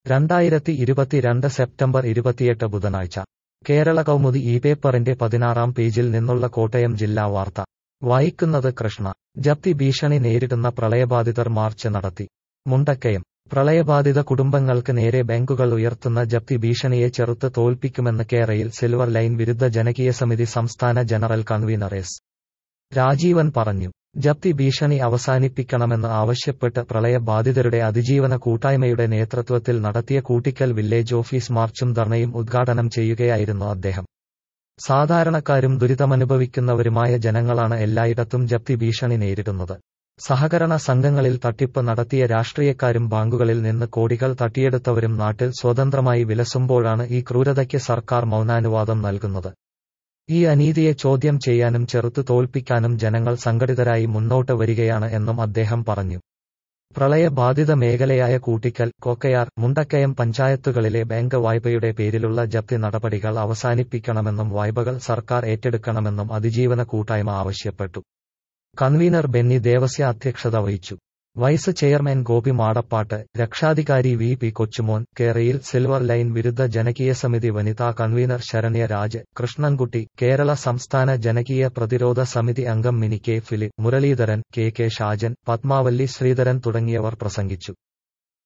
2022 September 28 ബുധനാഴ്ച കേരള കൗമുദി ഈ പേപ്പറിന്റെ 16-ാം പേജിൽ നിന്നുള്ള കോട്ടയം ജില്ലാ വാർത്ത വായിക്കുന്നത് കൃഷ്ണ. ജപ്തി ഭീഷണി നേരിടുന്ന പ്രളയബാധിതർ മാർച്ച് നടത്തി. മുണ്ടക്കയം. പ്രളയബാധിത കുടുംബങ്ങൾക്ക് നേരെ ബാങ്കുകൾ ഉയർത്തുന്ന ജപ്തി ഭീഷണിയെ ചെറുത്ത് തോൽപ്പിക്കുമെന്ന് കേരയിൽ സിൽവർ ലൈൻ വിരുദ്ധ ജനകീയ സമിതി സംസ്ഥാന ജനറൽ കൺവീനർ എസ്. രാജീവൻ പറഞ്ഞു. ജപ്തി ഭീഷണി അവസാനിപ്പിക്കണമെന്ന് ആവശ്യപ്പെട്ട് പ്രളയബാധിതരുടെ അതിജീവന കൂട്ടായ്മയുടെ നേതൃത്വത്തിൽ നടത്തിയ കൂട്ടിക്കൽ വില്ലേജ് ഓഫീസ് മാർച്ചും ധർണയും ഉദ്ഘാടനം ചെയ്യുകയായിരുന്നു അദ്ദേഹം. സാധാരണക്കാരും ദുരിതമനുഭവിക്കുന്നവരുമായ ജനങ്ങളാണ് എല്ലായിടത്തും ജപ്തി ഭീഷണി നേരിടുന്നത്. സഹകരണ സംഘങ്ങളിൽ തട്ടിപ്പ് നടത്തിയ രാഷ്ട്രീയക്കാരും ബാങ്കുകളിൽ നിന്ന് കോടികൾ തട്ടിയെടുത്തവരും നാട്ടിൽ സ്വതന്ത്രമായി വിലസുമ്പോഴാണ് ഈ ക്രൂരതയ്ക്ക് സർക്കാർ മൗനാനുവാദം നൽകുന്നത്. ഈ അനീതിയെ ചോദ്യം ചെയ്യാനും ചെറുത്തു തോൽപ്പിക്കാനും ജനങ്ങൾ സംഘടിതരായി മുന്നോട്ട് വരികയാണ് എന്നും അദ്ദേഹം പറഞ്ഞു. പ്രളയബാധിത മേഖലയായ കൂട്ടിക്കൽ, കൊക്കയാർ, മുണ്ടക്കയം പഞ്ചായത്തുകളിലെ ബാങ്ക് വായ്പയുടെ പേരിലുള്ള ജപ്തി നടപടികൾ അവസാനിപ്പിക്കണമെന്നും വായ്പകൾ സർക്കാർ ഏറ്റെടുക്കണമെന്നും അതിജീവന കൂട്ടായ്മ ആവശ്യപ്പെട്ടു. കൺവീനർ ബെന്നി ദേവസ്യ അധ്യക്ഷത വഹിച്ചു. വൈസ് ചെയർമാൻ ഗോപി മാടപ്പാട്ട്, രക്ഷാധികാരി വി പി കൊച്ചുമോൻ, കേരയിൽ സിൽവർ ലൈൻ വിരുദ്ധ ജനകീയ സമിതി വനിതാ കൺവീനർ ശരണ്യ രാജ്, കൃഷ്ണൻകുട്ടി, കേരള സംസ്ഥാന ജനകീയ പ്രതിരോധ സമിതി അംഗം Mini K Philip, Muraleedharan, K K Shajan, Padmavalli Sreedharan തുടങ്ങിയവർ പ്രസംഗിച്ചു.